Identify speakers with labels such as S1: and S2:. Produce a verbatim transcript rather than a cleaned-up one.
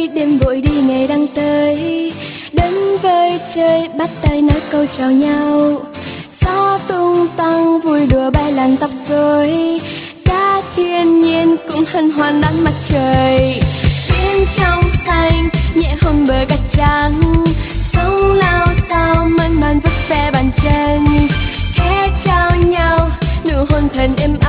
S1: đêm vội đi ngày đang tới. Đến với chơi bắt tay nói câu chào nhau. Gió tung tăng vui đùa bay làn tóc rối. Cả thiên nhiên cũng hân hoan đón mặt trời. Biển trong xanh nhẹ hôn bờ cát trắng. Sóng lao sao mơn man vuốt ve bàn chân. Khẽ trao nhau nụ hôn thân êm